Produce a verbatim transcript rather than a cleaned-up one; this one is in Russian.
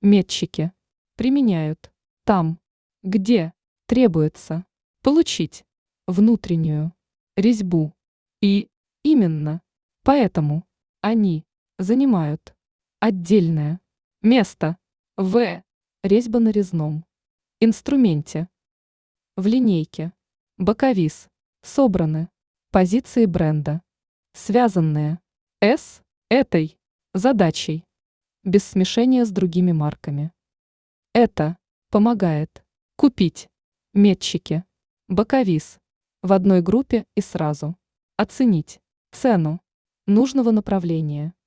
Метчики применяют там, где требуется получить внутреннюю резьбу. И именно поэтому они занимают отдельное место в резьбо-нарезном инструменте. В линейке боковиз собраны позиции бренда, связанные с этой задачей, без смешения с другими марками. Это помогает купить метчики боковиз в одной группе и сразу оценить цену нужного направления.